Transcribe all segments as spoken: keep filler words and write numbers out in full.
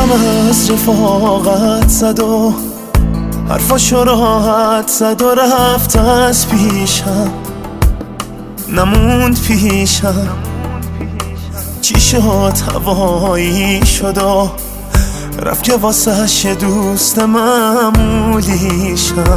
دلم از رفاقت زد و حرفاشو راحت زد و رفت از پیشم، نموند پیشم. چی شد هوایی شد و رفت که واسهش دوست معمولیشم،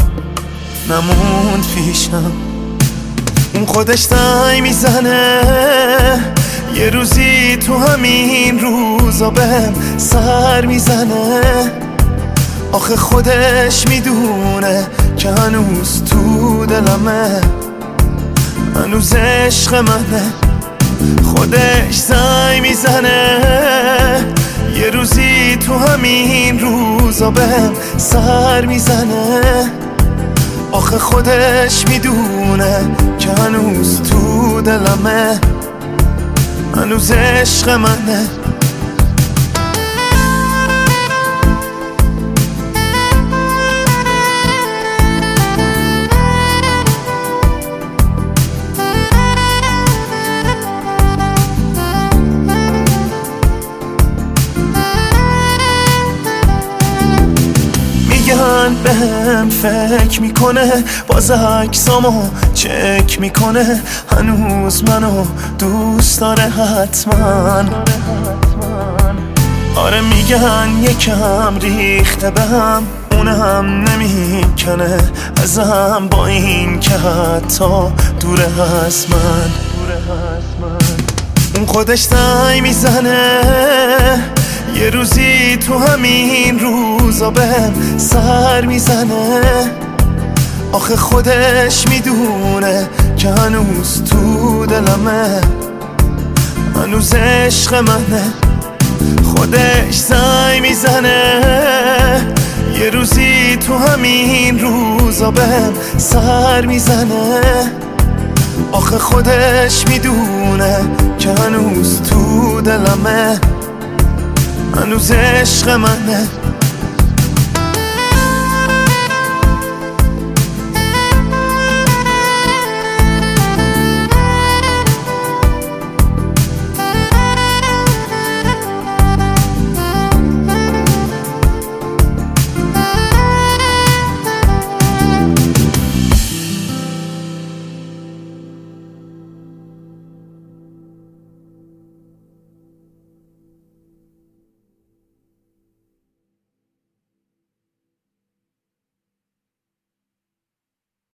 نموند پیشم. اون خودش سعی میزنه یه روزی تو همین روزا بهم سر میزنه. آخه خودش میدونه که هنوز تو دلمه، هنوز عشق منه. خودش سعی میزنه یه روزی تو همین روزا بهم سر میزنه. آخه خودش میدونه که هنوز تو دلمه، هنوز عشق منه. میگن بهم فکر میکنه، باز عکسامو چک میکنه، هنوز منو دوست داره حتما. آره میگن یکم ریخته بهم، اونم نمیکنه ازم، با این که حتی دوره از من. اون خودش سعی میزنه یه روزی تو همین روزا بهم سر میزنه. آخه خودش میدونه که هنوز تو دلمه، هنوز عشق منه. خودش سعی میزنه یه روزی تو همین روزا بهم سر میزنه. آخه خودش میدونه که هنوز تو دلمه، هنوز عشق منه.